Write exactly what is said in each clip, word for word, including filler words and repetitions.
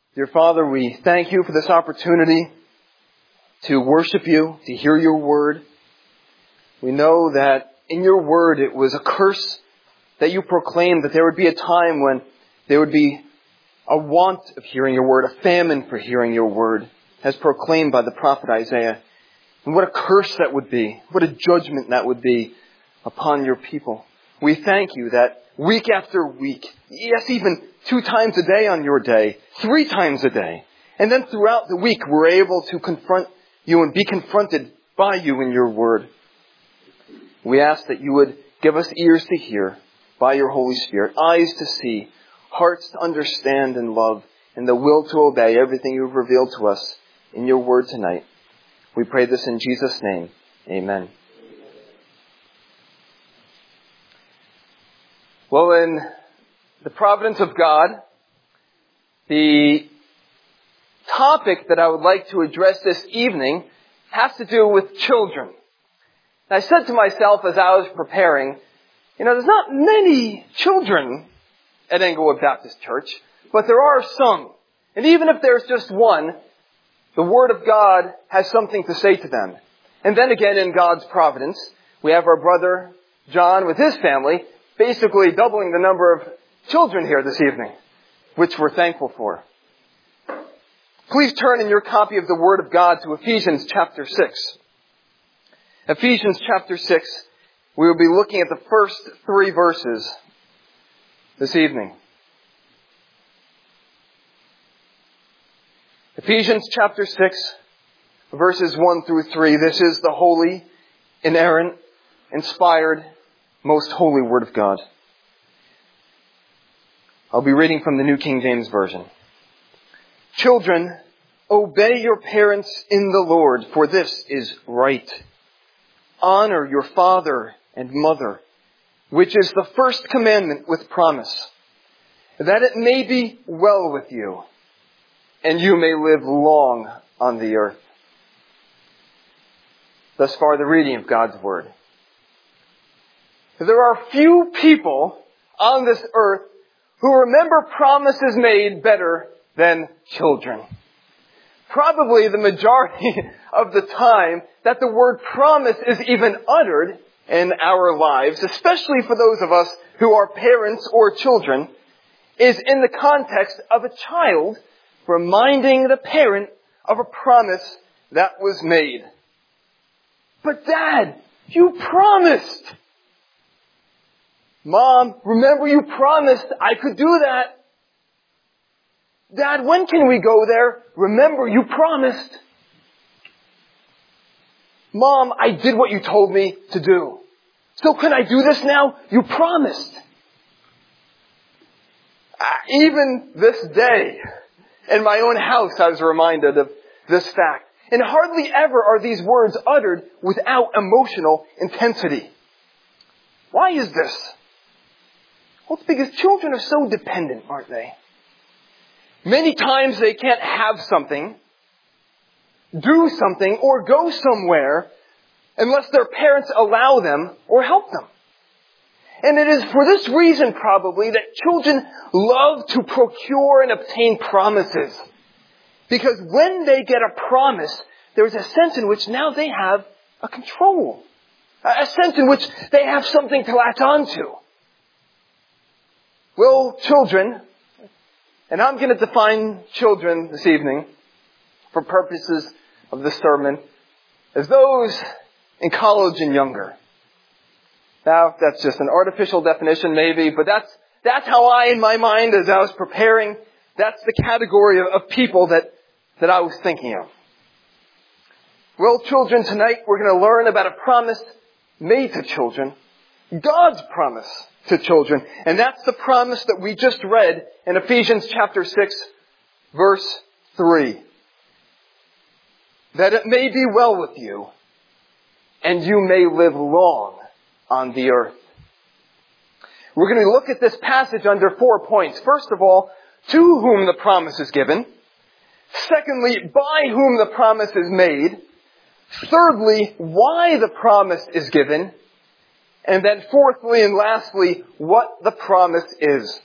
Dear Father, we thank you for this opportunity to worship you, to hear your word. We know that in your word it was a curse that you proclaimed, that there would be a time when there would be a want of hearing your word, a famine for hearing your word, as proclaimed by the prophet Isaiah. And what a curse that would be, what a judgment that would be upon your people. We thank you that week after week, yes, even two times a day on your day, three times a day, and then throughout the week we're able to confront you and be confronted by you in your word. We ask that you would give us ears to hear by your Holy Spirit, eyes to see, hearts to understand and love, and the will to obey everything you've revealed to us in your word tonight. We pray this in Jesus' name. Amen. Well, in the providence of God, the topic that I would like to address this evening has to do with children. And I said to myself as I was preparing, you know, there's not many children at Englewood Baptist Church, but there are some. And even if there's just one, the Word of God has something to say to them. And then again, in God's providence, we have our brother John with his family, basically doubling the number of children here this evening, which we're thankful for. Please turn in your copy of the Word of God to Ephesians chapter six. Ephesians chapter six, we will be looking at the first three verses this evening. Ephesians chapter six, verses one through three. This is the holy, inerrant, inspired, most holy Word of God. I'll be reading from the New King James Version. Children, obey your parents in the Lord, for this is right. Honor your father and mother, which is the first commandment with promise, that it may be well with you, and you may live long on the earth. Thus far, the reading of God's Word. There are few people on this earth who remember promises made better than children. Probably the majority of the time that the word promise is even uttered in our lives, especially for those of us who are parents or children, is in the context of a child reminding the parent of a promise that was made. But Dad, you promised! Mom, remember you promised I could do that. Dad, when can we go there? Remember you promised. Mom, I did what you told me to do. So can I do this now? You promised. Uh, even this day, in my own house, I was reminded of this fact. And hardly ever are these words uttered without emotional intensity. Why is this? Well, it's because children are so dependent, aren't they? Many times they can't have something, do something, or go somewhere unless their parents allow them or help them. And it is for this reason, probably, that children love to procure and obtain promises. Because when they get a promise, there's a sense in which now they have a control. A sense in which they have something to latch onto. Well, children, and I'm going to define children this evening for purposes of this sermon as those in college and younger. Now, that's just an artificial definition maybe, but that's that's how I, in my mind, as I was preparing, that's the category of, of people that, that I was thinking of. Well, children, tonight we're going to learn about a promise made to children, God's promise to children. And that's the promise that we just read in Ephesians chapter six, verse three. That it may be well with you, and you may live long on the earth. We're going to look at this passage under four points. First of all, to whom the promise is given. Secondly, by whom the promise is made. Thirdly, why the promise is given. And then fourthly and lastly, what the promise is.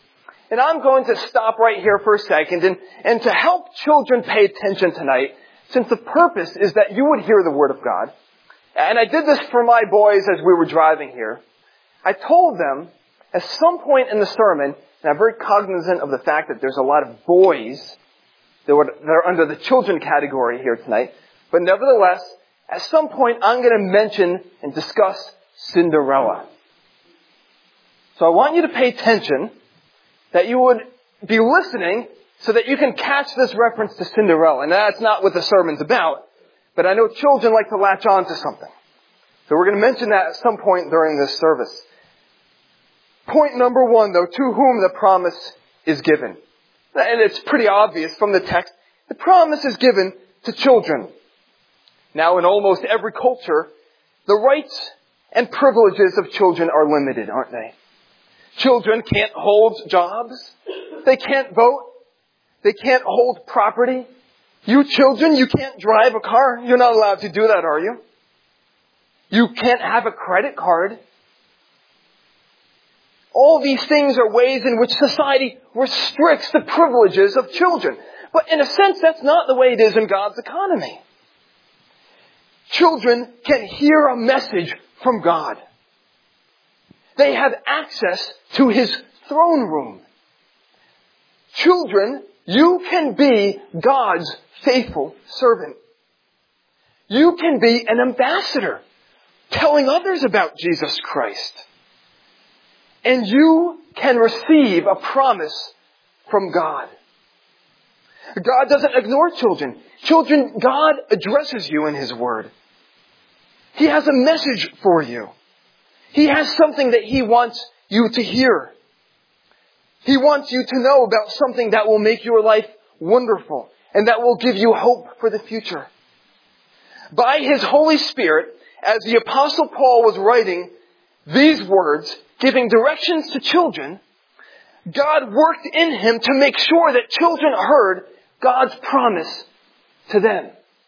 And I'm going to stop right here for a second and, and to help children pay attention tonight, since the purpose is that you would hear the Word of God. And I did this for my boys as we were driving here. I told them at some point in the sermon, and I'm very cognizant of the fact that there's a lot of boys that are under the children category here tonight, but nevertheless, at some point I'm going to mention and discuss Cinderella. So I want you to pay attention, that you would be listening so that you can catch this reference to Cinderella. And that's not what the sermon's about, but I know children like to latch on to something. So we're going to mention that at some point during this service. Point number one, though, to whom the promise is given. And it's pretty obvious from the text. The promise is given to children. Now, in almost every culture, the rights and privileges of children are limited, aren't they? Children can't hold jobs. They can't vote. They can't hold property. You children, you can't drive a car. You're not allowed to do that, are you? You can't have a credit card. All these things are ways in which society restricts the privileges of children. But in a sense, that's not the way it is in God's economy. Children can hear a message from God. They have access to His throne room. Children, you can be God's faithful servant. You can be an ambassador, telling others about Jesus Christ. And you can receive a promise from God. God doesn't ignore children. Children, God addresses you in His Word. He has a message for you. He has something that He wants you to hear. He wants you to know about something that will make your life wonderful and that will give you hope for the future. By His Holy Spirit, as the Apostle Paul was writing these words, giving directions to children, God worked in him to make sure that children heard God's promise to them.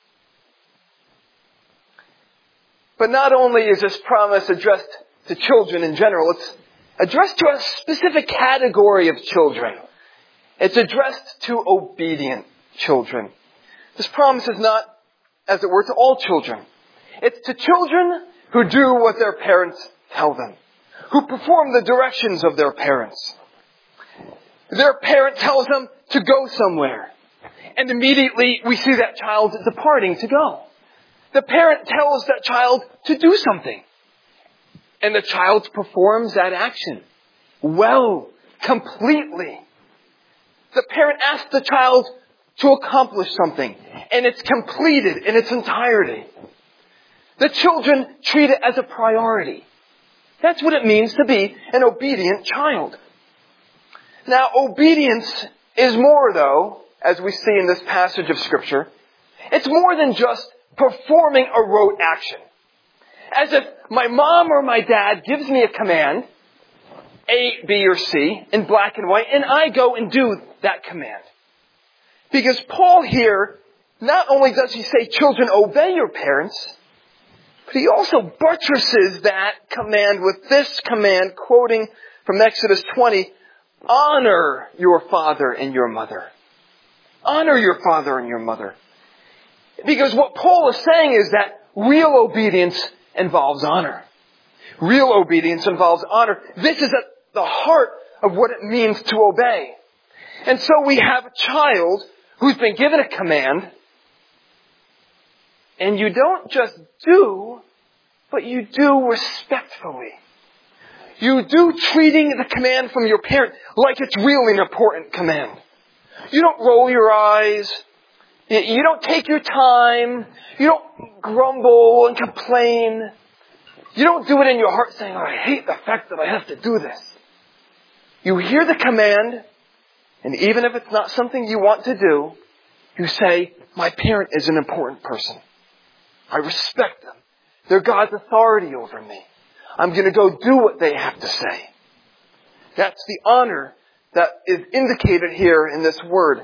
But not only is this promise addressed to children in general, it's addressed to a specific category of children. It's addressed to obedient children. This promise is not, as it were, to all children. It's to children who do what their parents tell them, who perform the directions of their parents. Their parent tells them to go somewhere, and immediately we see that child departing to go. The parent tells that child to do something, and the child performs that action well, completely. The parent asks the child to accomplish something, and it's completed in its entirety. The children treat it as a priority. That's what it means to be an obedient child. Now, obedience is more, though, as we see in this passage of Scripture, it's more than just performing a rote action. As if my mom or my dad gives me a command, A, B, or C, in black and white, and I go and do that command. Because Paul here, not only does he say, children, obey your parents, but he also buttresses that command with this command, quoting from Exodus twenty, honor your father and your mother. Honor your father and your mother. Because what Paul is saying is that real obedience involves honor. Real obedience involves honor. This is at the heart of what it means to obey. And so we have a child who's been given a command, and you don't just do, but you do respectfully. You do treating the command from your parent like it's really an important command. You don't roll your eyes. You don't take your time. You don't grumble and complain. You don't do it in your heart saying, oh, I hate the fact that I have to do this. You hear the command, and even if it's not something you want to do, you say, my parent is an important person. I respect them. They're God's authority over me. I'm going to go do what they have to say. That's the honor that is indicated here in this word.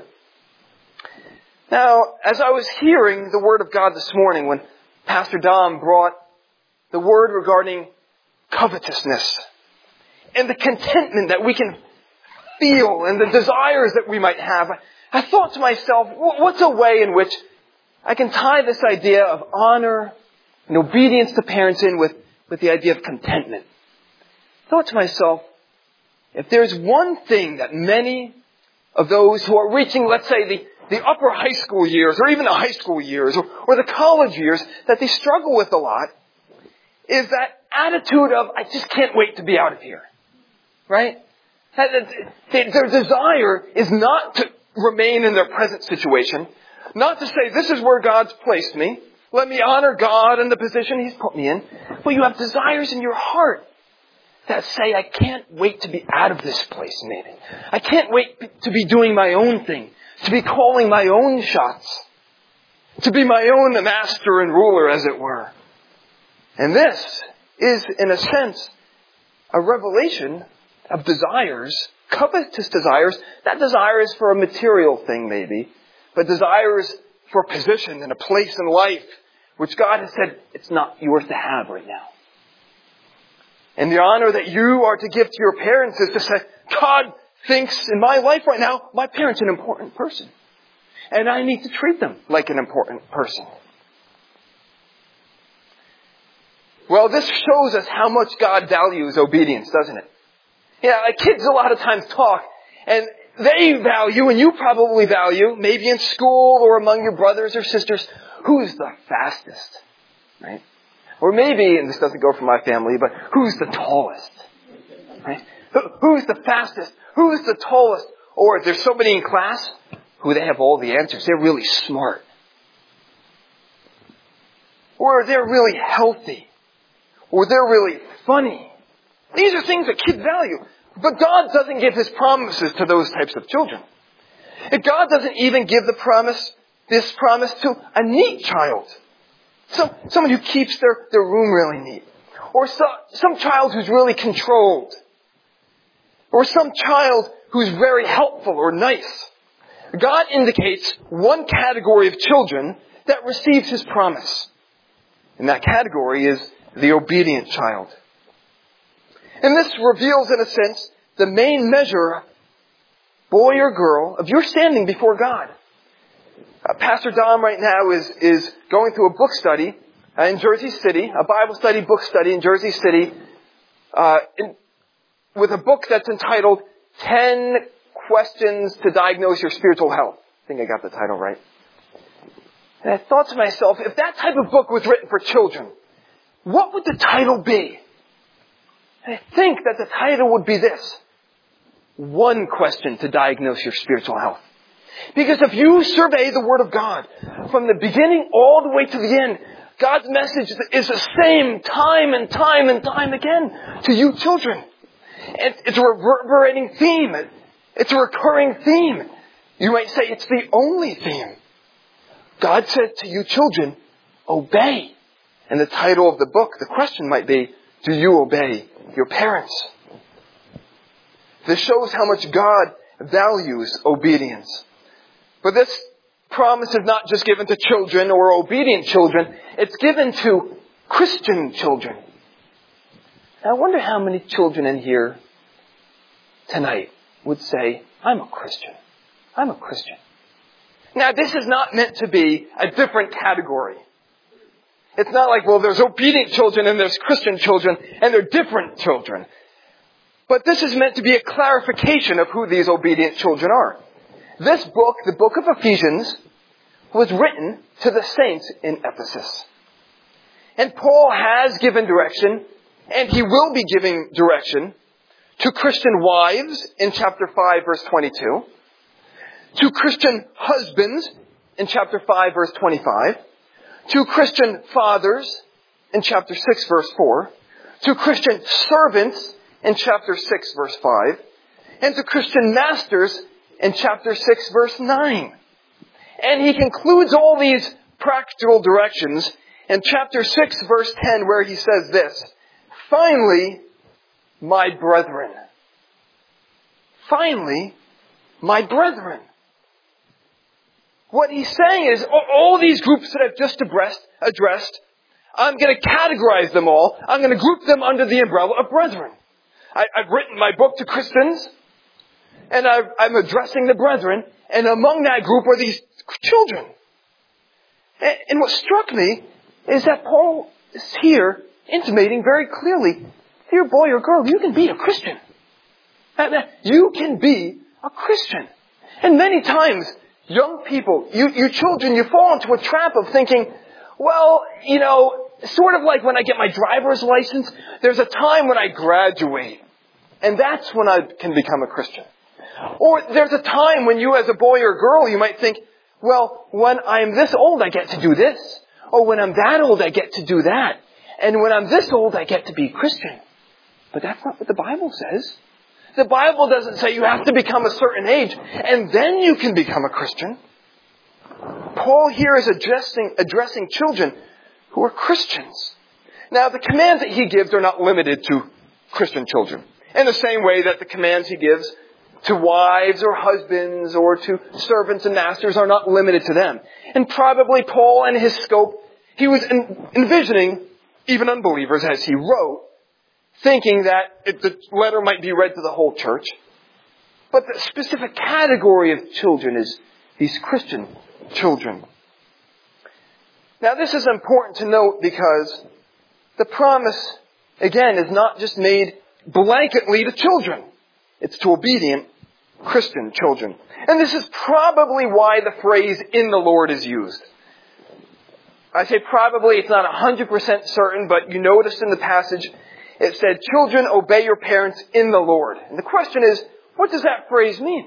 Now, as I was hearing the word of God this morning, when Pastor Dom brought the word regarding covetousness and the contentment that we can feel and the desires that we might have, I thought to myself, what's a way in which I can tie this idea of honor and obedience to parents in with, with the idea of contentment? I thought to myself, if there's one thing that many of those who are reaching, let's say, the, the upper high school years, or even the high school years, or, or the college years, that they struggle with a lot, is that attitude of, I just can't wait to be out of here. Right? That, that, their desire is not to remain in their present situation, not to say, this is where God's placed me, let me honor God and the position He's put me in, but you have desires in your heart that say, I can't wait to be out of this place, maybe. I can't wait to be doing my own thing, to be calling my own shots, to be my own master and ruler, as it were. And this is, in a sense, a revelation of desires, covetous desires. That desire is for a material thing, maybe, but desires for a position and a place in life, which God has said, it's not yours to have right now. And the honor that you are to give to your parents is to say, God thinks in my life right now, my parent's an important person. And I need to treat them like an important person. Well, this shows us how much God values obedience, doesn't it? Yeah, like kids a lot of times talk, and they value, and you probably value, maybe in school or among your brothers or sisters, who's the fastest, right? Or maybe, and this doesn't go for my family, but who's the tallest? Right? Who's the fastest? Who's the tallest? Or if there's somebody in class who they have all the answers. They're really smart. Or they're really healthy. Or they're really funny. These are things that kids value. But God doesn't give His promises to those types of children. And God doesn't even give the promise, this promise to a neat child. Some, someone who keeps their, their room really neat. Or some, some child who's really controlled. Or some child who's very helpful or nice. God indicates one category of children that receives His promise. And that category is the obedient child. And this reveals, in a sense, the main measure, boy or girl, of your standing before God. Uh, Pastor Dom right now is, is going through a book study uh, in Jersey City, a Bible study book study in Jersey City, uh, in, with a book that's entitled ten Questions to Diagnose Your Spiritual Health. I think I got the title right. And I thought to myself, if that type of book was written for children, what would the title be? And I think that the title would be this: One Question to Diagnose Your Spiritual Health. Because if you survey the Word of God from the beginning all the way to the end, God's message is the same time and time and time again to you children. And it's a reverberating theme. It's a recurring theme. You might say it's the only theme. God said to you children, obey. And the title of the book, the question might be, do you obey your parents? This shows how much God values obedience. But this promise is not just given to children or obedient children. It's given to Christian children. Now, I wonder how many children in here tonight would say, I'm a Christian. I'm a Christian. Now, this is not meant to be a different category. It's not like, well, there's obedient children and there's Christian children, and they're different children. But this is meant to be a clarification of who these obedient children are. This book, the book of Ephesians, was written to the saints in Ephesus. And Paul has given direction, and he will be giving direction, to Christian wives in chapter five, verse twenty-two, to Christian husbands in chapter five, verse twenty-five, to Christian fathers in chapter six, verse four, to Christian servants in chapter six, verse five, and to Christian masters in chapter six, verse nine. And he concludes all these practical directions in chapter six, verse ten, where he says this: Finally, my brethren. Finally, my brethren. What he's saying is, all these groups that I've just addressed, I'm going to categorize them all. I'm going to group them under the umbrella of brethren. I, I've written my book to Christians. And I've, I'm addressing the brethren, and among that group are these children. And, and what struck me is that Paul is here intimating very clearly, dear boy or girl, you can be a Christian. You can be a Christian. And many times, young people, you, you children, you fall into a trap of thinking, well, you know, sort of like when I get my driver's license, there's a time when I graduate. And that's when I can become a Christian. Or there's a time when you as a boy or girl, you might think, well, when I'm this old, I get to do this. Or when I'm that old, I get to do that. And when I'm this old, I get to be Christian. But that's not what the Bible says. The Bible doesn't say you have to become a certain age and then you can become a Christian. Paul here is addressing, addressing children who are Christians. Now, the commands that he gives are not limited to Christian children. In the same way that the commands he gives to wives or husbands or to servants and masters are not limited to them. And probably Paul and his scope, he was envisioning even unbelievers as he wrote, thinking that it, the letter might be read to the whole church. But the specific category of children is these Christian children. Now this is important to note because the promise, again, is not just made blanketly to children. It's to obedient Christian children. And this is probably why the phrase "in the Lord" is used. I say probably, it's not one hundred percent certain, but you notice in the passage, it said, children, obey your parents in the Lord. And the question is, what does that phrase mean?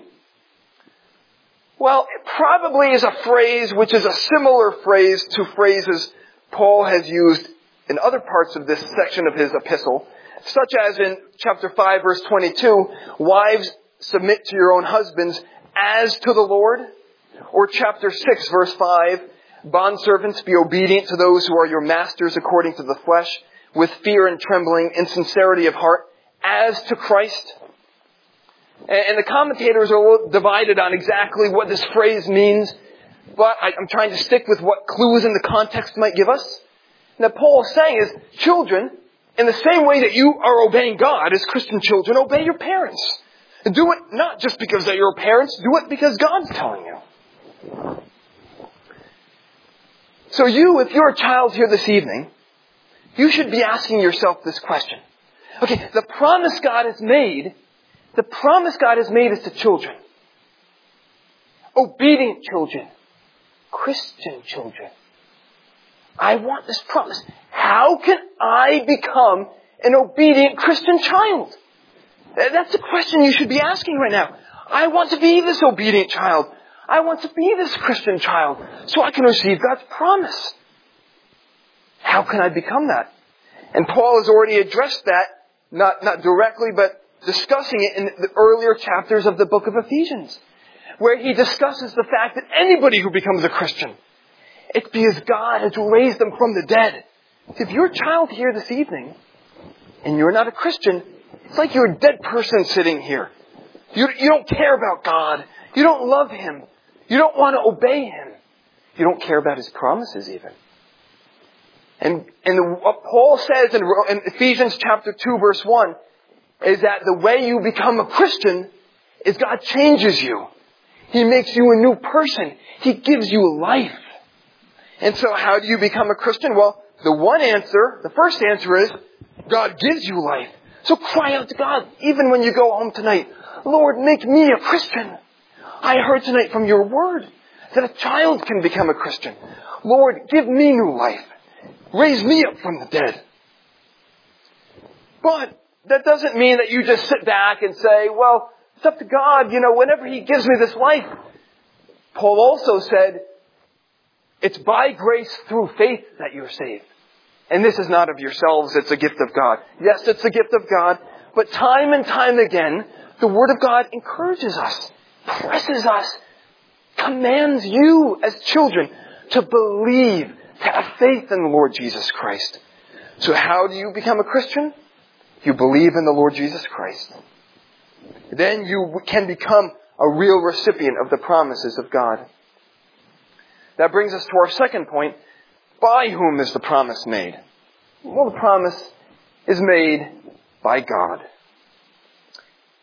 Well, it probably is a phrase which is a similar phrase to phrases Paul has used in other parts of this section of his epistle, such as in chapter five, verse twenty-two, wives, submit to your own husbands as to the Lord. Or chapter six, verse five, bondservants, be obedient to those who are your masters according to the flesh, with fear and trembling and sincerity of heart, as to Christ. And the commentators are a little divided on exactly what this phrase means, but I'm trying to stick with what clues in the context might give us. Now, Paul is saying is, children, in the same way that you are obeying God as Christian children, obey your parents. And do it not just because they're your parents, do it because God's telling you. So you, if you're a child here this evening, you should be asking yourself this question. Okay, the promise God has made, the promise God has made is to children. Obedient children. Christian children. I want this promise. How can I become an obedient Christian child? That's the question you should be asking right now. I want to be this obedient child. I want to be this Christian child so I can receive God's promise. How can I become that? And Paul has already addressed that, not, not directly, but discussing it in the earlier chapters of the book of Ephesians, where he discusses the fact that anybody who becomes a Christian, it's because God has raised them from the dead. If you're a child here this evening, and you're not a Christian, it's like you're a dead person sitting here. You, you don't care about God. You don't love Him. You don't want to obey Him. You don't care about His promises even. And, and the, what Paul says in, in Ephesians chapter two verse one is that the way you become a Christian is God changes you. He makes you a new person. He gives you life. And so how do you become a Christian? Well, the one answer, the first answer is God gives you life. So cry out to God even when you go home tonight. Lord, make me a Christian. I heard tonight from your word that a child can become a Christian. Lord, give me new life. Raise me up from the dead. But that doesn't mean that you just sit back and say, well, it's up to God, you know, whenever He gives me this life. Paul also said, it's by grace through faith that you're saved. And this is not of yourselves, it's a gift of God. Yes, it's a gift of God, but time and time again, the Word of God encourages us, presses us, commands you as children to believe, to have faith in the Lord Jesus Christ. So how do you become a Christian? You believe in the Lord Jesus Christ. Then you can become a real recipient of the promises of God. That brings us to our second point. By whom is the promise made? Well, the promise is made by God.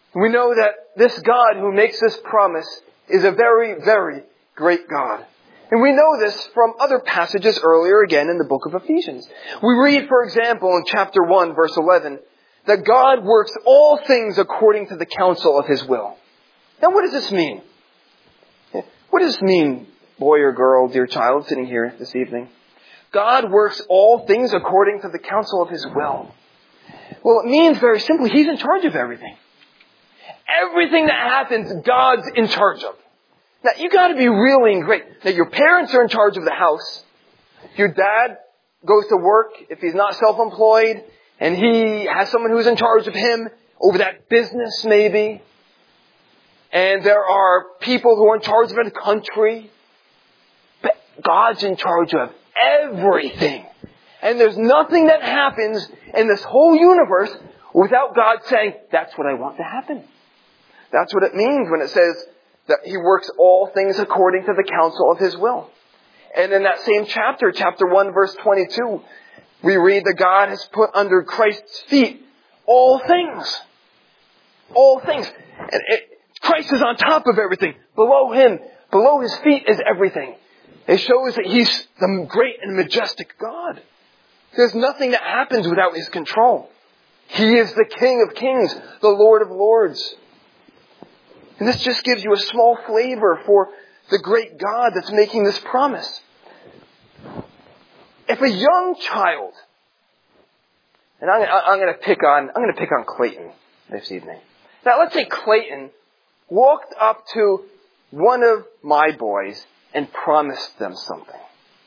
We know that this God who makes this promise is a very, very great God. And we know this from other passages earlier again in the book of Ephesians. We read, for example, in chapter one, verse eleven, that God works all things according to the counsel of His will. Now, what does this mean? What does this mean, boy or girl, dear child, sitting here this evening? God works all things according to the counsel of His will. Well, it means very simply, He's in charge of everything. Everything that happens, God's in charge of. Now, you got to be really great. Now, your parents are in charge of the house. Your dad goes to work if he's not self-employed, and he has someone who's in charge of him over that business, maybe. And there are people who are in charge of the country. But God's in charge of everything. And there's nothing that happens in this whole universe without God saying, that's what I want to happen. That's what it means when it says that He works all things according to the counsel of His will. And in that same chapter, chapter one, verse twenty-two, we read that God has put under Christ's feet all things. All things. And it, Christ is on top of everything. Below Him, below His feet is everything. It shows that He's the great and majestic God. There's nothing that happens without His control. He is the King of kings, the Lord of lords. And this just gives you a small flavor for the great God that's making this promise. If a young child, and I'm, I'm going to pick on, I'm going to pick on Clayton this evening. Now, let's say Clayton walked up to one of my boys and promised them something.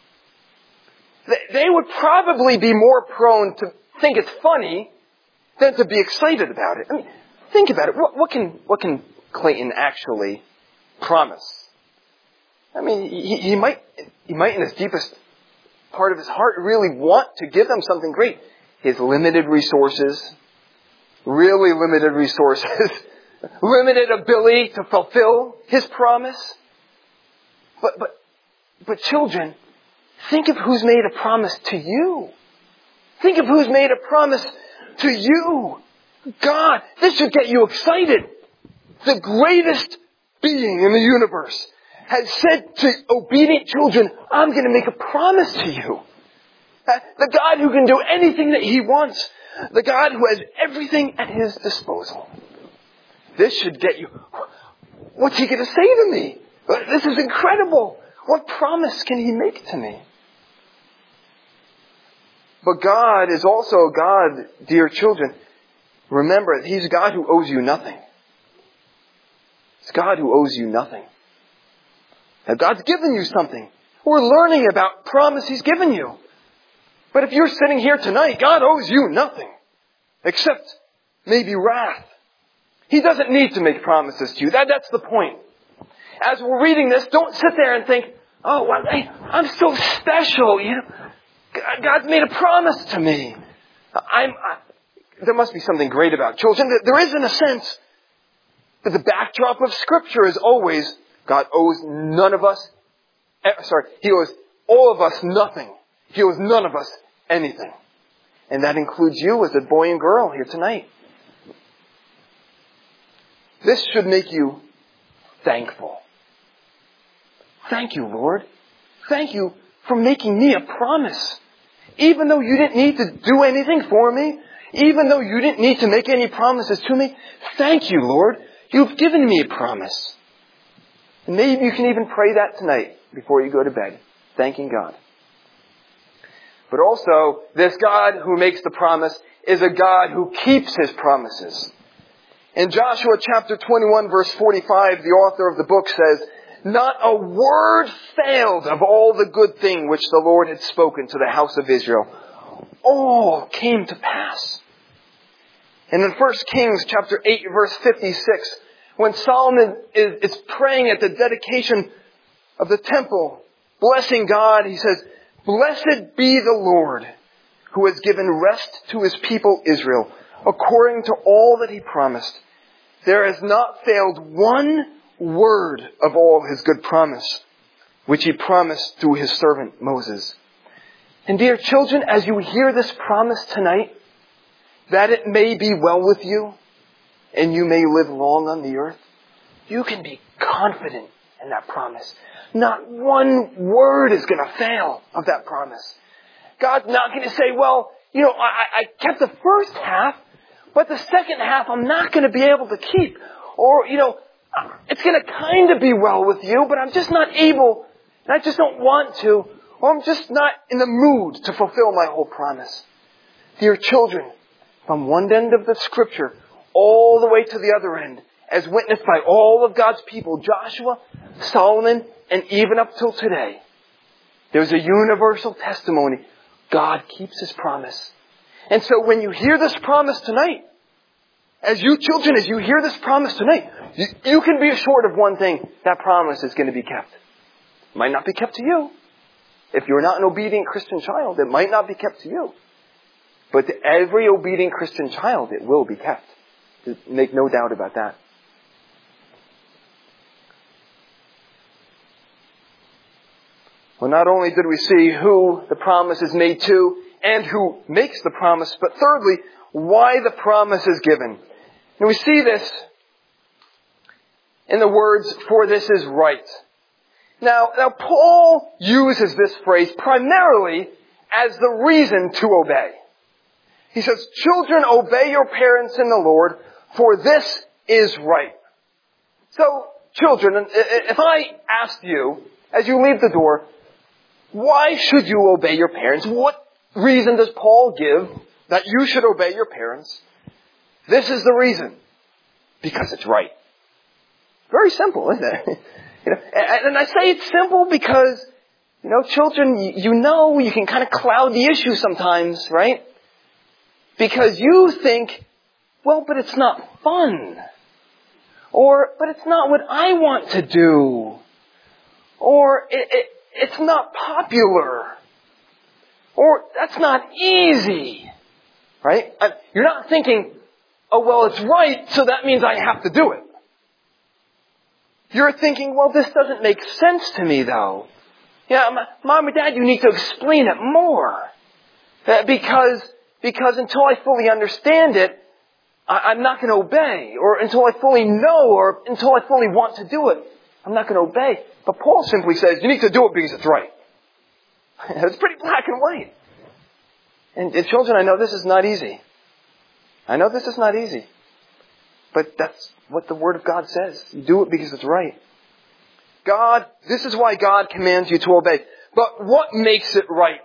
They would probably be more prone to think it's funny than to be excited about it. I mean, think about it. What, what can, what can Clayton actually promise? I mean, he, he might, he might in his deepest part of his heart really want to give them something great. His limited resources, really limited resources, limited ability to fulfill his promise. But, but, but children, think of who's made a promise to you. Think of who's made a promise to you. God, this should get you excited. The greatest being in the universe has said to obedient children, I'm going to make a promise to you. The God who can do anything that He wants. The God who has everything at His disposal. This should get you, what's He going to say to me? This is incredible. What promise can He make to me? But God is also a God, dear children. Remember, He's a God who owes you nothing. It's God who owes you nothing. Now, God's given you something. We're learning about promise He's given you. But if you're sitting here tonight, God owes you nothing. Except maybe wrath. He doesn't need to make promises to you. That, that's the point. As we're reading this, don't sit there and think, oh, well, I, I'm so special. You know, God's made a promise to me. I'm, I, there must be something great about children. There is, in a sense, but the backdrop of Scripture is always God owes none of us, sorry, He owes all of us nothing. He owes none of us anything. And that includes you as a boy and girl here tonight. This should make you thankful. Thank you, Lord. Thank you for making me a promise. Even though you didn't need to do anything for me, even though you didn't need to make any promises to me, thank you, Lord. You've given me a promise. And maybe you can even pray that tonight before you go to bed, thanking God. But also, this God who makes the promise is a God who keeps His promises. In Joshua chapter twenty-one, verse forty-five, the author of the book says, not a word failed of all the good thing which the Lord had spoken to the house of Israel. All came to pass. And in First Kings chapter eight, verse fifty-six, when Solomon is, is praying at the dedication of the temple, blessing God, he says, blessed be the Lord who has given rest to His people Israel, according to all that He promised. There has not failed one word of all His good promise, which He promised through His servant Moses. And dear children, as you hear this promise tonight, that it may be well with you, and you may live long on the earth. You can be confident in that promise. Not one word is going to fail of that promise. God's not going to say, well, you know, I, I kept the first half, but the second half I'm not going to be able to keep. Or, you know, it's going to kind of be well with you, but I'm just not able, and I just don't want to, or I'm just not in the mood to fulfill my whole promise. Dear children, from one end of the Scripture all the way to the other end, as witnessed by all of God's people, Joshua, Solomon, and even up till today, there's a universal testimony. God keeps His promise. And so when you hear this promise tonight, as you children, as you hear this promise tonight, you, you can be assured of one thing. That promise is going to be kept. It might not be kept to you. If you're not an obedient Christian child, it might not be kept to you. But to every obedient Christian child, it will be kept. Make no doubt about that. Well, not only did we see who the promise is made to and who makes the promise, but thirdly, why the promise is given. And we see this in the words, for this is right. Now, now Paul uses this phrase primarily as the reason to obey. He says, children, obey your parents in the Lord, for this is right. So, children, if I asked you, as you leave the door, why should you obey your parents? What reason does Paul give that you should obey your parents? This is the reason. Because it's right. Very simple, isn't it? You know, and I say it's simple because, you know, children, you know you can kind of cloud the issue sometimes, right? Because you think, well, but it's not fun. Or, but it's not what I want to do. Or, it, it, it's not popular. Or, that's not easy. Right? You're not thinking, oh, well, it's right, so that means I have to do it. You're thinking, well, this doesn't make sense to me, though. Yeah, Mom or Dad, you need to explain it more. Uh, because, because until I fully understand it, I, I'm not going to obey. Or until I fully know, or until I fully want to do it, I'm not going to obey. But Paul simply says, you need to do it because it's right. It's pretty black and white. And, and children, I know this is not easy. I know this is not easy. But that's what the Word of God says. You do it because it's right. God, this is why God commands you to obey. But what makes it right?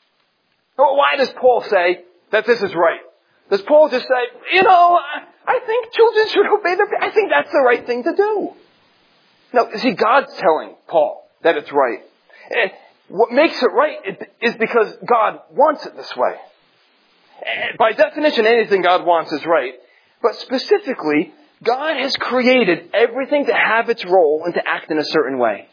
Why does Paul say that this is right? Does Paul just say, you know, I, I think children should obey their parents. I think that's the right thing to do. No, see, God's telling Paul that it's right. And what makes it right is because God wants it this way. By definition, anything God wants is right. But specifically, God has created everything to have its role and to act in a certain way.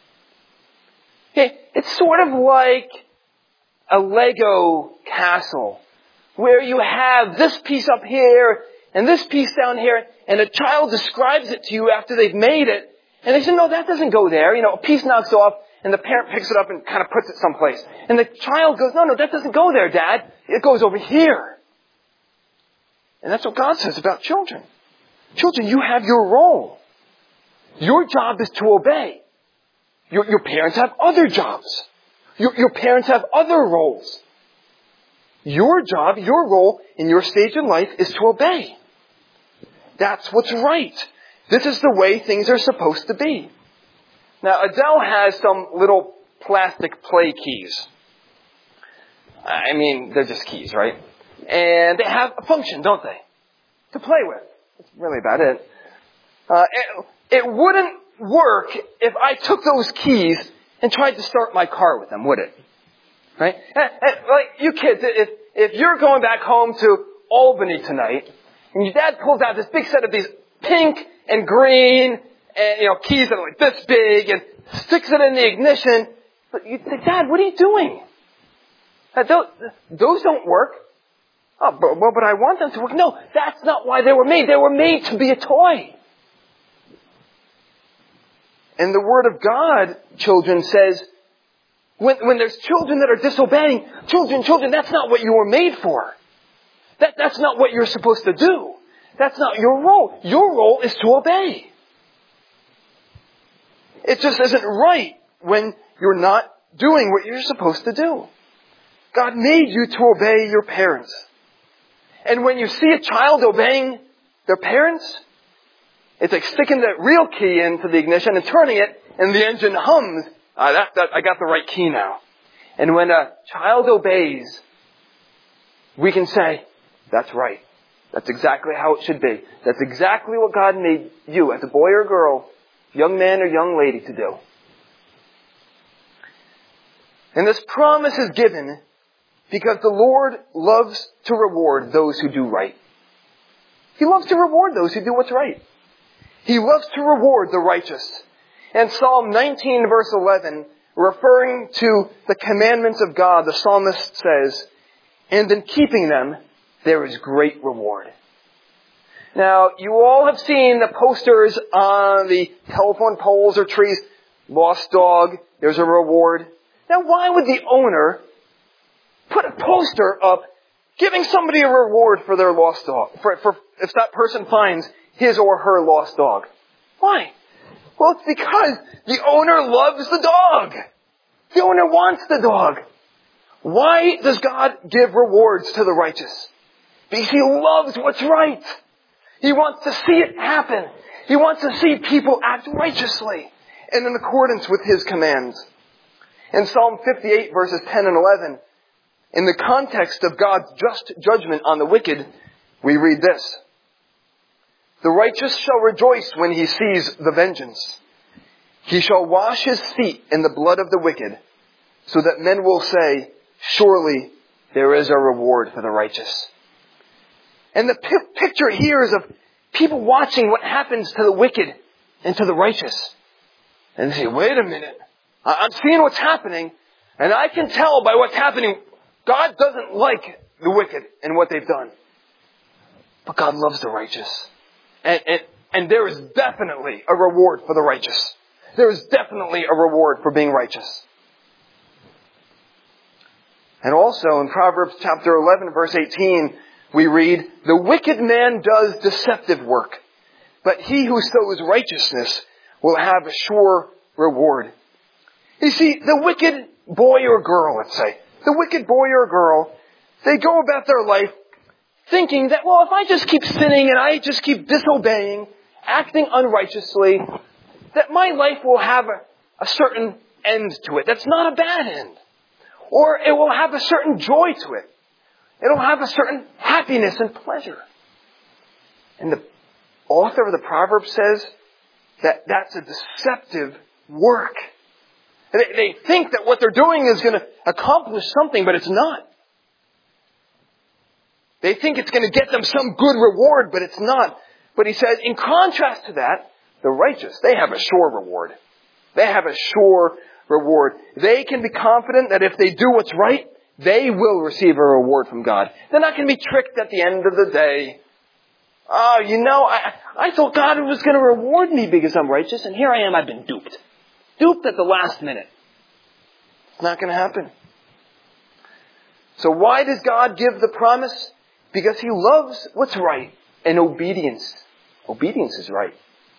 It's sort of like a Lego castle where you have this piece up here and this piece down here, and a child describes it to you after they've made it, and they say, no, that doesn't go there. You know, a piece knocks off, and the parent picks it up and kind of puts it someplace. And the child goes, no, no, that doesn't go there, Dad. It goes over here. And that's what God says about children. Children, you have your role. Your job is to obey. Your, your parents have other jobs. Your, your parents have other roles. Your job, your role in your stage in life is to obey. That's what's right. This is the way things are supposed to be. Now, Adele has some little plastic play keys. I mean, they're just keys, right? And they have a function, don't they? To play with. That's really about it. Uh, it, it wouldn't work if I took those keys and tried to start my car with them, would it? Right? And, and, like, you kids, if, if you're going back home to Albany tonight, and your dad pulls out this big set of these pink and green, and, you know, keys that are like this big, and sticks it in the ignition, but you say, Dad, what are you doing? Uh, those, those don't work. Oh, but, well, but I want them to work. No, that's not why they were made. They were made to be a toy. And the Word of God, children, says, when, when there's children that are disobeying, children, children, that's not what you were made for. That, that's not what you're supposed to do. That's not your role. Your role is to obey. It just isn't right when you're not doing what you're supposed to do. God made you to obey your parents. And when you see a child obeying their parents, it's like sticking that real key into the ignition and turning it, and the engine hums. Uh, that, that, I got the right key now. And when a child obeys, we can say, that's right. That's exactly how it should be. That's exactly what God made you as a boy or girl, young man or young lady to do. And this promise is given because the Lord loves to reward those who do right. He loves to reward those who do what's right. He loves to reward the righteous. And Psalm nineteen verse eleven, referring to the commandments of God, the psalmist says, and in keeping them, there is great reward. Now, you all have seen the posters on the telephone poles or trees. Lost dog, there's a reward. Now, why would the owner put a poster up giving somebody a reward for their lost dog, for, for if that person finds his or her lost dog? Why? Well, it's because the owner loves the dog. The owner wants the dog. Why does God give rewards to the righteous? Because He loves what's right. He wants to see it happen. He wants to see people act righteously and in accordance with His commands. In Psalm fifty-eight verses ten and eleven, in the context of God's just judgment on the wicked, we read this. The righteous shall rejoice when he sees the vengeance. He shall wash his feet in the blood of the wicked, so that men will say, surely there is a reward for the righteous. And the p- picture here is of people watching what happens to the wicked and to the righteous. And they say, wait a minute. I'm seeing what's happening, and I can tell by what's happening, God doesn't like the wicked and what they've done. But God loves the righteous. And, and, and there is definitely a reward for the righteous. There is definitely a reward for being righteous. And also in Proverbs chapter eleven verse eighteen, we read, the wicked man does deceptive work, but he who sows righteousness will have a sure reward. You see, the wicked boy or girl, let's say, the wicked boy or girl, they go about their life thinking that, well, if I just keep sinning and I just keep disobeying, acting unrighteously, that my life will have a, a certain end to it. That's not a bad end. Or it will have a certain joy to it. It'll have a certain happiness and pleasure. And the author of the Proverbs says that that's a deceptive work. They, they think that what they're doing is going to accomplish something, but it's not. They think it's going to get them some good reward, but it's not. But he says, in contrast to that, the righteous, they have a sure reward. They have a sure reward. They can be confident that if they do what's right, they will receive a reward from God. They're not going to be tricked at the end of the day. Oh, you know, I, I thought God was going to reward me because I'm righteous, and here I am, I've been duped. Duped at the last minute. It's not going to happen. So why does God give the promise? Because He loves what's right, and obedience. Obedience is right.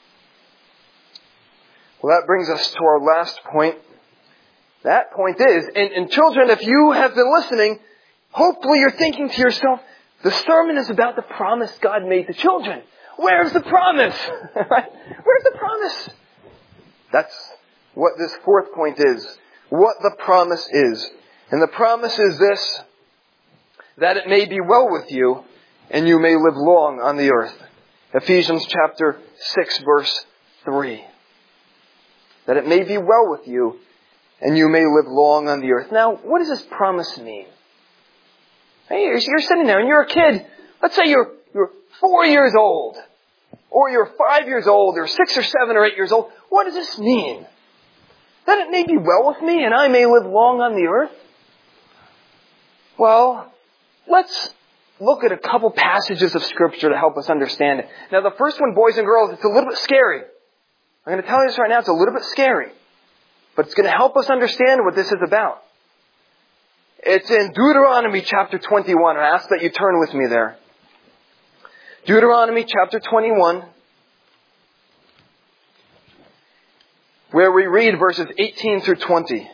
Well, that brings us to our last point. That point is, and, and children, if you have been listening, hopefully you're thinking to yourself, the sermon is about the promise God made to children. Where's the promise? Where's the promise? That's what this fourth point is. What the promise is. And the promise is this, that it may be well with you, and you may live long on the earth. Ephesians chapter six, verse three. That it may be well with you, and you may live long on the earth. Now, what does this promise mean? Hey, you're, you're sitting there and you're a kid. Let's say you're, you're four years old. Or you're five years old, or six or seven or eight years old. What does this mean? That it may be well with me and I may live long on the earth? Well, let's look at a couple passages of Scripture to help us understand it. Now, the first one, boys and girls, it's a little bit scary. I'm going to tell you this right now, it's a little bit scary. But it's going to help us understand what this is about. It's in Deuteronomy chapter twenty-one. I ask that you turn with me there. Deuteronomy chapter twenty-one, where we read verses eighteen through twenty.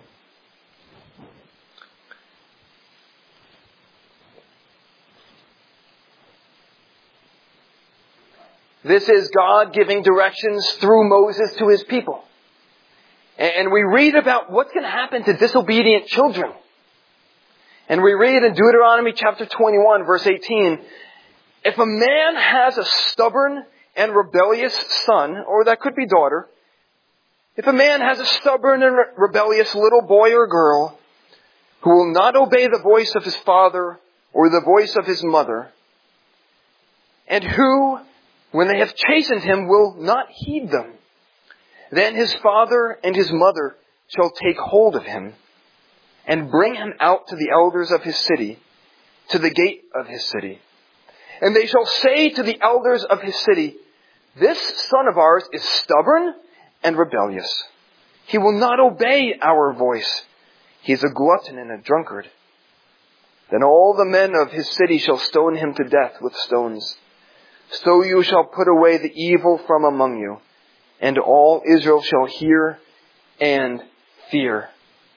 This is God giving directions through Moses to his people. And we read about what's going to happen to disobedient children. And we read in Deuteronomy chapter twenty-one, verse eighteen, if a man has a stubborn and rebellious son, or that could be daughter, if a man has a stubborn and rebellious little boy or girl who will not obey the voice of his father or the voice of his mother, and who, when they have chastened him, will not heed them, then his father and his mother shall take hold of him and bring him out to the elders of his city, to the gate of his city. And they shall say to the elders of his city, this son of ours is stubborn and rebellious. He will not obey our voice. He is a glutton and a drunkard. Then all the men of his city shall stone him to death with stones. So you shall put away the evil from among you, and all Israel shall hear and fear.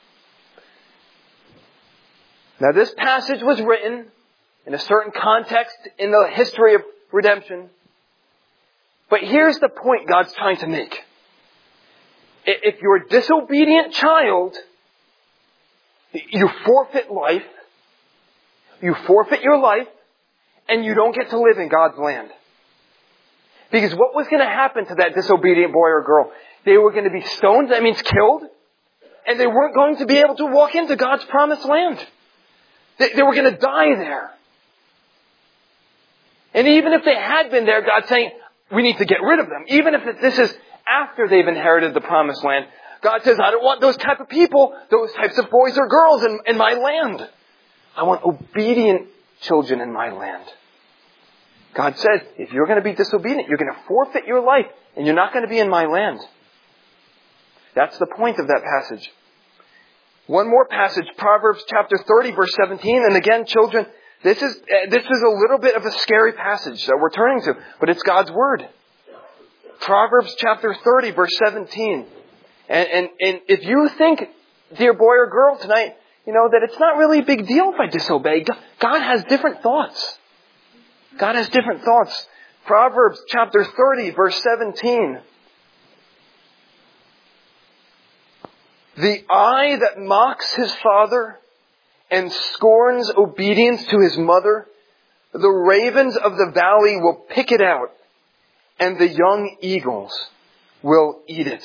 Now this passage was written in a certain context in the history of redemption. But here's the point God's trying to make. If you're a disobedient child, you forfeit life, you forfeit your life, and you don't get to live in God's land. Because what was going to happen to that disobedient boy or girl? They were going to be stoned, that means killed, and they weren't going to be able to walk into God's promised land. They, they were going to die there. And even if they had been there, God's saying, we need to get rid of them. Even if this is after they've inherited the promised land, God says, I don't want those type of people, those types of boys or girls in, in my land. I want obedient children in my land. God says, if you're going to be disobedient, you're going to forfeit your life, and you're not going to be in my land. That's the point of that passage. One more passage, Proverbs chapter thirty, verse seventeen. And again, children, this is uh, this is a little bit of a scary passage that we're turning to, but it's God's Word. Proverbs chapter thirty, verse seventeen. And, and, and if you think, dear boy or girl tonight, you know, that it's not really a big deal if I disobey, God has different thoughts. God has different thoughts. Proverbs chapter thirty, verse seventeen. The eye that mocks his father and scorns obedience to his mother, the ravens of the valley will pick it out, and the young eagles will eat it.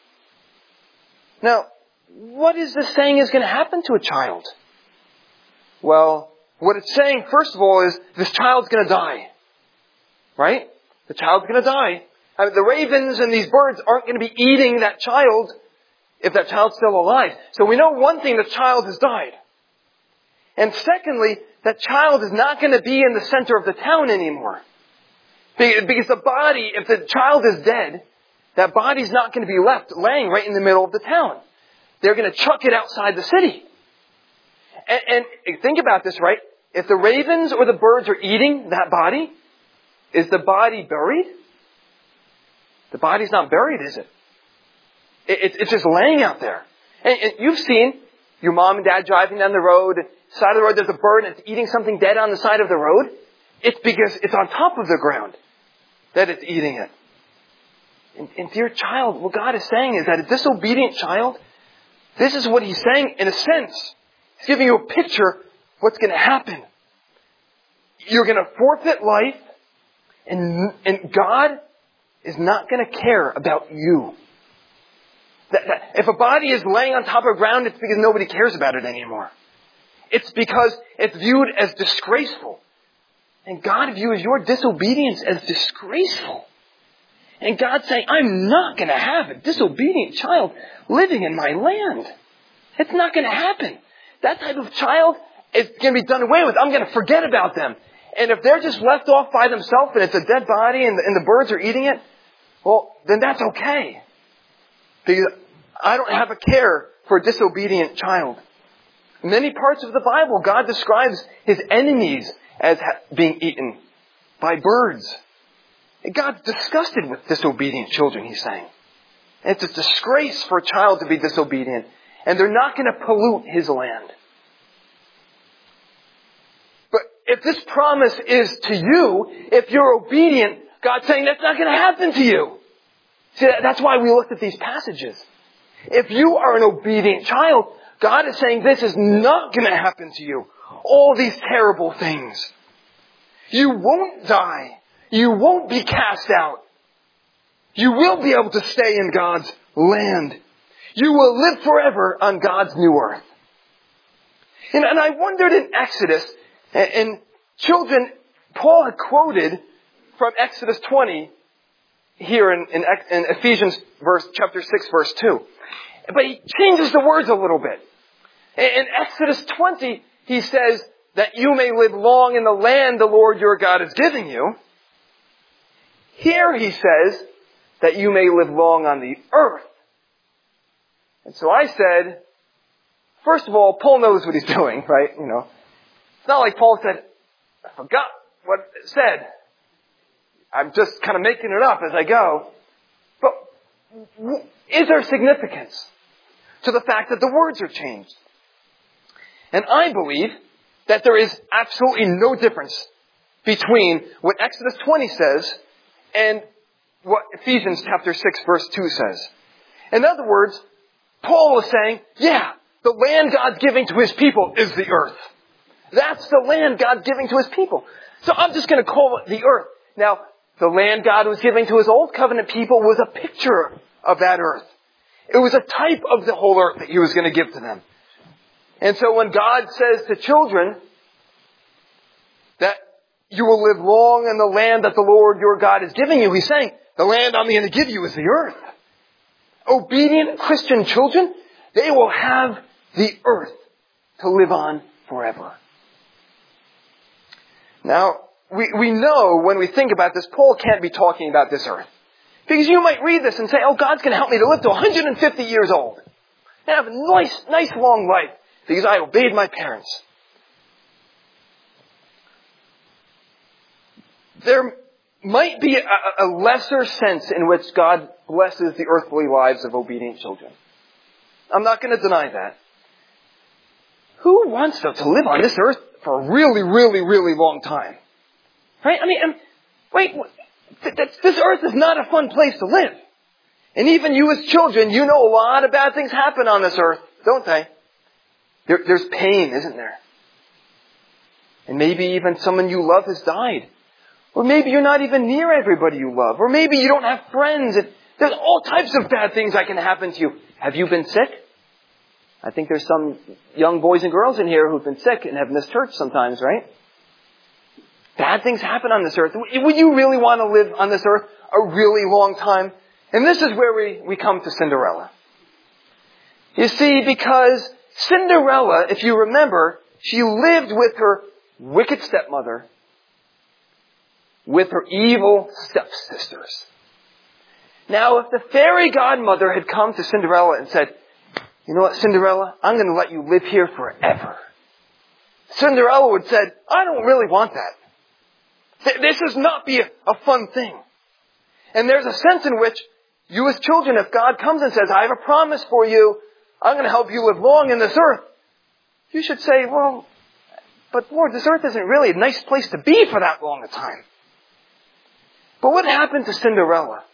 Now, what is this saying is going to happen to a child? Well, what it's saying, first of all, is this child's going to die. Right? The child's going to die. I mean, the ravens and these birds aren't going to be eating that child if that child's still alive. So we know one thing, the child has died. And secondly, that child is not going to be in the center of the town anymore. Because the body, if the child is dead, that body's not going to be left laying right in the middle of the town. They're going to chuck it outside the city. And, and think about this, right? If the ravens or the birds are eating that body, is the body buried? The body's not buried, is it? it, it it's just laying out there. And, and you've seen your mom and dad driving down the road, side of the road there's a bird and it's eating something dead on the side of the road. It's because it's on top of the ground that it's eating it. And, and dear child, what God is saying is that a disobedient child, this is what He's saying in a sense. He's giving you a picture of what's going to happen. You're going to forfeit life, and, and God is not going to care about you. That, that if a body is laying on top of ground, it's because nobody cares about it anymore. It's because it's viewed as disgraceful. And God views your disobedience as disgraceful. And God's saying, I'm not going to have a disobedient child living in my land. It's not going to happen. That type of child is going to be done away with. I'm going to forget about them. And if they're just left off by themselves and it's a dead body and the, and the birds are eating it, well, then that's okay. Because I don't have a care for a disobedient child. In many parts of the Bible, God describes His enemies as ha- being eaten by birds. And God's disgusted with disobedient children, he's saying. And it's a disgrace for a child to be disobedient. And they're not going to pollute his land. But if this promise is to you, if you're obedient, God's saying that's not going to happen to you. See, that's why we looked at these passages. If you are an obedient child, God is saying this is not going to happen to you. All these terrible things. You won't die. You won't be cast out. You will be able to stay in God's land. You will live forever on God's new earth. And, and I wondered in Exodus, and, and children, Paul had quoted from Exodus twenty here in, in, in Ephesians verse, chapter six, verse two. But he changes the words a little bit. In, in Exodus twenty, he says that you may live long in the land the Lord your God is giving you. Here he says that you may live long on the earth. And so I said, first of all, Paul knows what he's doing, right? You know, it's not like Paul said, I forgot what it said. I'm just kind of making it up as I go. But is there significance to the fact that the words are changed? And I believe that there is absolutely no difference between what Exodus twenty says and what Ephesians chapter six verse two says. In other words, Paul was saying, yeah, the land God's giving to his people is the earth. That's the land God's giving to his people. So I'm just going to call it the earth. Now, the land God was giving to his old covenant people was a picture of that earth. It was a type of the whole earth that he was going to give to them. And so when God says to children that you will live long in the land that the Lord your God is giving you, he's saying, the land I'm going to give you is the earth. Obedient Christian children, they will have the earth to live on forever. Now, we, we know when we think about this, Paul can't be talking about this earth. Because you might read this and say, oh, God's going to help me to live to one hundred fifty years old. And have a nice, nice long life because I obeyed my parents. There might be a, a lesser sense in which God blesses the earthly lives of obedient children. I'm not going to deny that. Who wants to, to live on this earth for a really, really, really long time? Right? I mean, um, wait, th- th- this earth is not a fun place to live. And even you as children, you know a lot of bad things happen on this earth, don't they? There, there's pain, isn't there? And maybe even someone you love has died. Or maybe you're not even near everybody you love. Or maybe you don't have friends. There's all types of bad things that can happen to you. Have you been sick? I think there's some young boys and girls in here who've been sick and have missed church sometimes, right? Bad things happen on this earth. Would you really want to live on this earth a really long time? And this is where we, we come to Cinderella. You see, because Cinderella, if you remember, she lived with her wicked stepmother, with her evil stepsisters. Now, if the fairy godmother had come to Cinderella and said, you know what, Cinderella, I'm going to let you live here forever. Cinderella would have said, I don't really want that. This is not be a, a fun thing. And there's a sense in which you as children, if God comes and says, I have a promise for you, I'm going to help you live long in this earth, you should say, well, but Lord, this earth isn't really a nice place to be for that long a time. But what happened to Cinderella?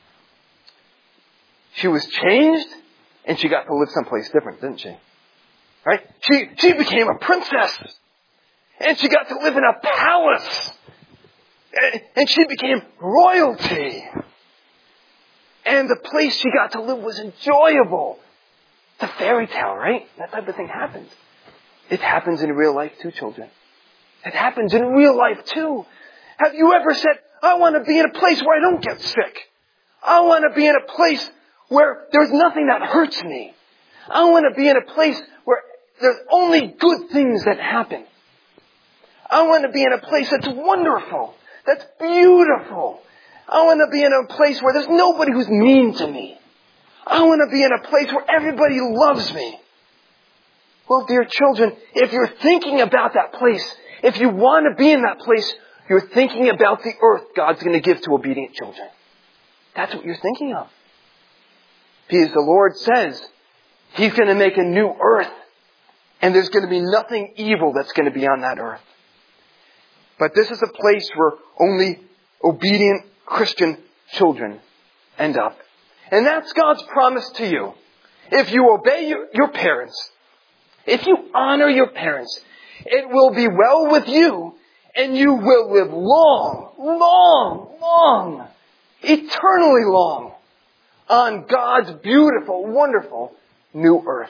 She was changed and she got to live someplace different, didn't she? Right? She, she became a princess and she got to live in a palace and, and she became royalty. And the place she got to live was enjoyable. It's a fairy tale, right? That type of thing happens. It happens in real life too, children. It happens in real life too. Have you ever said, I want to be in a place where I don't get sick. I want to be in a place where there's nothing that hurts me. I want to be in a place where there's only good things that happen. I want to be in a place that's wonderful, that's beautiful. I want to be in a place where there's nobody who's mean to me. I want to be in a place where everybody loves me. Well, dear children, if you're thinking about that place, if you want to be in that place, You're thinking about the earth God's going to give to obedient children. That's what you're thinking of. Because the Lord says He's going to make a new earth, and there's going to be nothing evil that's going to be on that earth. But this is a place where only obedient Christian children end up. And that's God's promise to you. If you obey your, your parents, if you honor your parents, it will be well with you, and you will live long, long, long, eternally long on God's beautiful, wonderful new earth.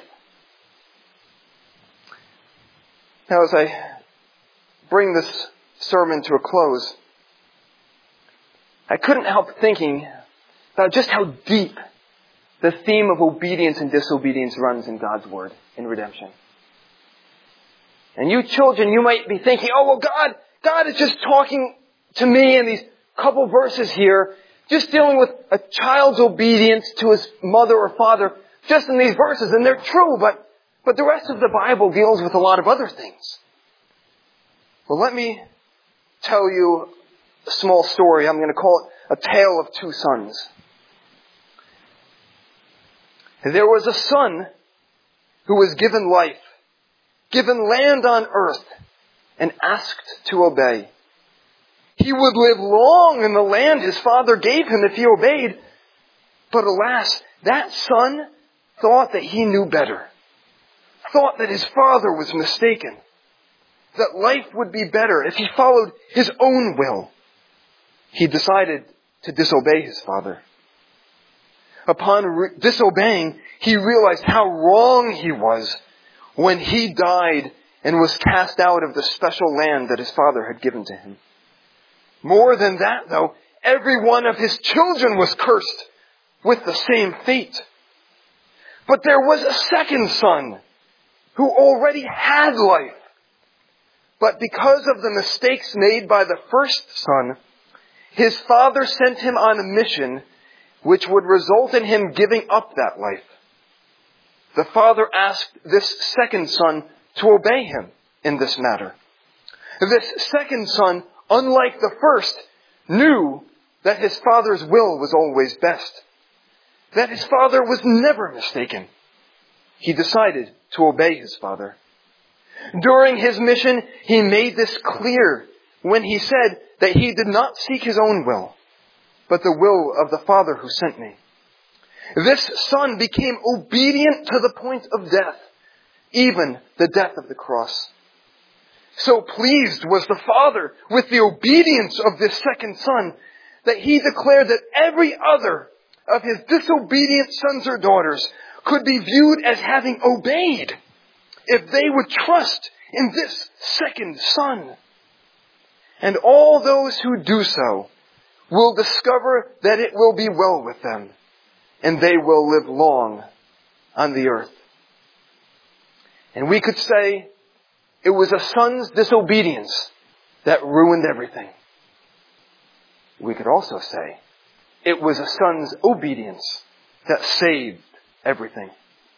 Now, as I bring this sermon to a close, I couldn't help thinking about just how deep the theme of obedience and disobedience runs in God's Word in redemption. And you children, you might be thinking, oh, well, God, God is just talking to me in these couple verses here, just dealing with a child's obedience to his mother or father, just in these verses. And they're true, but, but the rest of the Bible deals with a lot of other things. Well, let me tell you a small story. I'm going to call it a tale of two sons. There was a son who was given life, given land on earth, and asked to obey. He would live long in the land his father gave him if he obeyed. But alas, that son thought that he knew better, thought that his father was mistaken, that life would be better if he followed his own will. He decided to disobey his father. Upon re- disobeying, he realized how wrong he was when he died and was cast out of the special land that his father had given to him. More than that, though, every one of his children was cursed with the same fate. But there was a second son who already had life. But because of the mistakes made by the first son, his father sent him on a mission which would result in him giving up that life. The father asked this second son to obey him in this matter. This second son, unlike the first, knew that his father's will was always best, that his father was never mistaken. He decided to obey his father. During his mission, he made this clear when he said that he did not seek his own will, but the will of the Father who sent me. This son became obedient to the point of death, even the death of the cross. So pleased was the father with the obedience of this second son that he declared that every other of his disobedient sons or daughters could be viewed as having obeyed if they would trust in this second son. And all those who do so will discover that it will be well with them, and they will live long on the earth. And we could say it was a son's disobedience that ruined everything. We could also say it was a son's obedience that saved everything.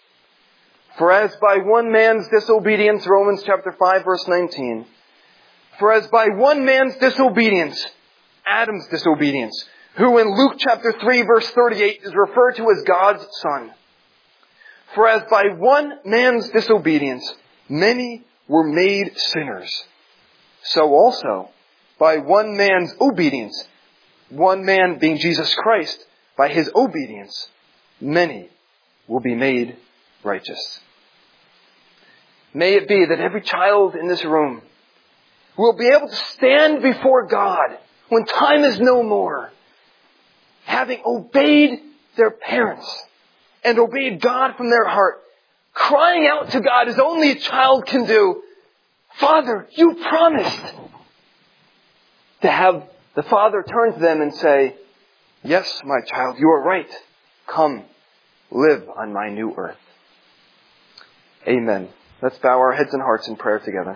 For as by one man's disobedience, Romans chapter five verse nineteen, for as by one man's disobedience, Adam's disobedience, who in Luke chapter three verse thirty-eight is referred to as God's son. For as by one man's disobedience, many were made sinners, so also by one man's obedience, one man being Jesus Christ, by his obedience, many will be made righteous. May it be that every child in this room will be able to stand before God when time is no more, having obeyed their parents and obeyed God from their heart, crying out to God as only a child can do, Father, you promised. To have the Father turn to them and say, yes, my child, you are right. Come, live on my new earth. Amen. Let's bow our heads and hearts in prayer together.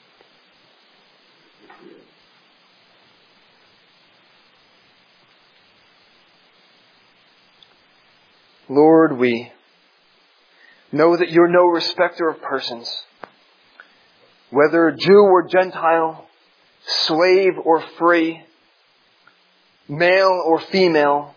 Lord, we know that you're no respecter of persons. Whether Jew or Gentile, slave or free, male or female,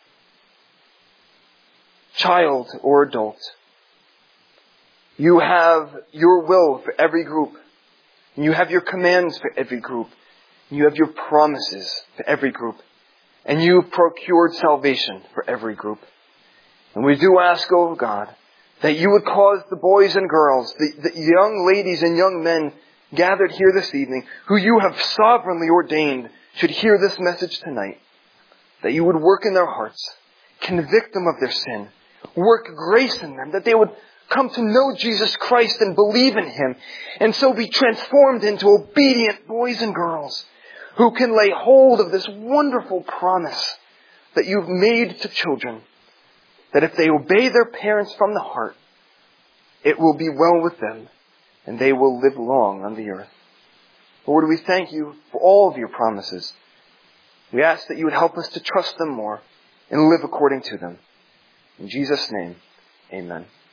child or adult. You have your will for every group. And you have your commands for every group. And you have your promises for every group. And you've procured salvation for every group. And we do ask, O God, that you would cause the boys and girls, the, the young ladies and young men gathered here this evening, who you have sovereignly ordained should hear this message tonight, that you would work in their hearts, convict them of their sin, work grace in them, that they would come to know Jesus Christ and believe in Him, and so be transformed into obedient boys and girls who can lay hold of this wonderful promise that you've made to children, that if they obey their parents from the heart, it will be well with them, and they will live long on the earth. Lord, we thank you for all of your promises. We ask that you would help us to trust them more and live according to them. In Jesus' name, amen.